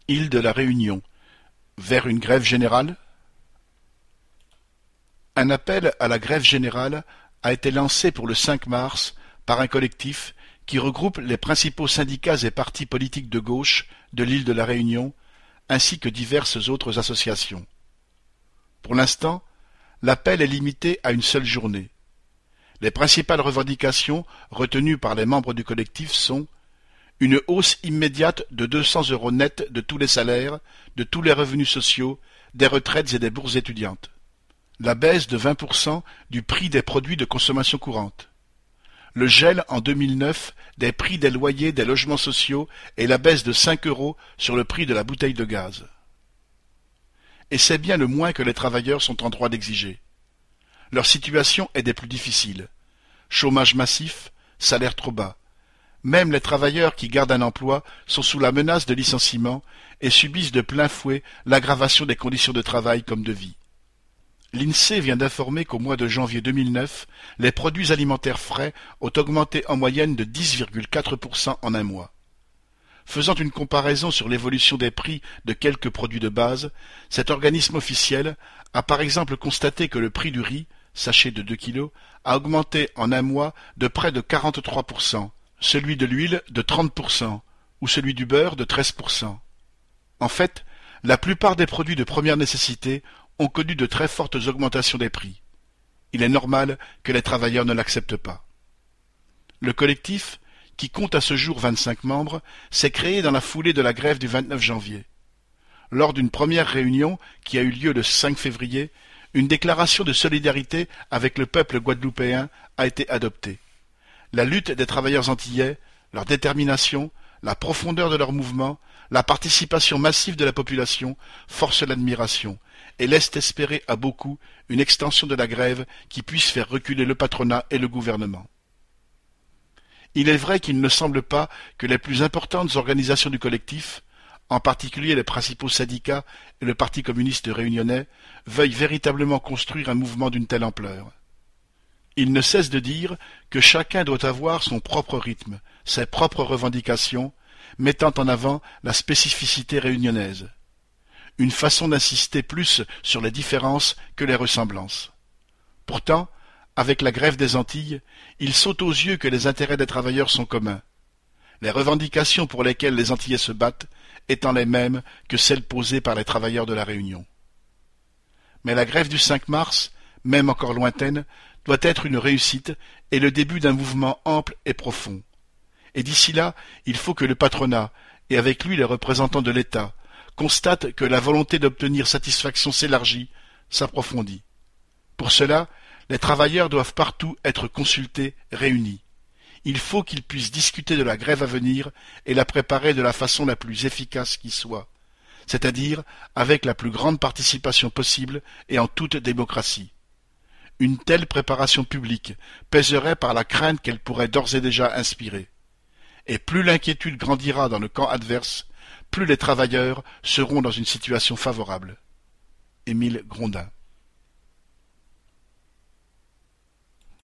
Île de la Réunion, vers une grève générale? Un appel à la grève générale a été lancé pour le 5 mars par un collectif qui regroupe les principaux syndicats et partis politiques de gauche de l'île de la Réunion, ainsi que diverses autres associations. Pour l'instant, l'appel est limité à une seule journée. Les principales revendications retenues par les membres du collectif sont une hausse immédiate de 200 € net de tous les salaires, de tous les revenus sociaux, des retraites et des bourses étudiantes. La baisse de 20% du prix des produits de consommation courante. Le gel en 2009 des prix des loyers des logements sociaux et la baisse de 5 € sur le prix de la bouteille de gaz. Et c'est bien le moins que les travailleurs sont en droit d'exiger. Leur situation est des plus difficiles. Chômage massif, salaire trop bas. Même les travailleurs qui gardent un emploi sont sous la menace de licenciement et subissent de plein fouet l'aggravation des conditions de travail comme de vie. L'INSEE vient d'informer qu'au mois de janvier 2009, les produits alimentaires frais ont augmenté en moyenne de 10,4% en un mois. Faisant une comparaison sur l'évolution des prix de quelques produits de base, cet organisme officiel a par exemple constaté que le prix du riz, sachet de 2 kg, a augmenté en un mois de près de 43%, celui de l'huile de 30% ou celui du beurre de 13%. En fait, la plupart des produits de première nécessité ont connu de très fortes augmentations des prix. Il est normal que les travailleurs ne l'acceptent pas. Le collectif, qui compte à ce jour 25 membres, s'est créé dans la foulée de la grève du 29 janvier. Lors d'une première réunion qui a eu lieu le 5 février, une déclaration de solidarité avec le peuple guadeloupéen a été adoptée. La lutte des travailleurs antillais, leur détermination, la profondeur de leur mouvement, la participation massive de la population forcent l'admiration et laissent espérer à beaucoup une extension de la grève qui puisse faire reculer le patronat et le gouvernement. Il est vrai qu'il ne semble pas que les plus importantes organisations du collectif, en particulier les principaux syndicats et le Parti communiste réunionnais, veuillent véritablement construire un mouvement d'une telle ampleur. Il ne cesse de dire que chacun doit avoir son propre rythme, ses propres revendications, mettant en avant la spécificité réunionnaise. Une façon d'insister plus sur les différences que les ressemblances. Pourtant, avec la grève des Antilles, il saute aux yeux que les intérêts des travailleurs sont communs. Les revendications pour lesquelles les Antillais se battent étant les mêmes que celles posées par les travailleurs de la Réunion. Mais la grève du 5 mars, même encore lointaine, doit être une réussite et le début d'un mouvement ample et profond. Et d'ici là, il faut que le patronat, et avec lui les représentants de l'État, constatent que la volonté d'obtenir satisfaction s'élargit, s'approfondit. Pour cela, les travailleurs doivent partout être consultés, réunis. Il faut qu'ils puissent discuter de la grève à venir et la préparer de la façon la plus efficace qui soit, c'est-à-dire avec la plus grande participation possible et en toute démocratie. Une telle préparation publique pèserait par la crainte qu'elle pourrait d'ores et déjà inspirer. Et plus l'inquiétude grandira dans le camp adverse, plus les travailleurs seront dans une situation favorable. Émile Grondin.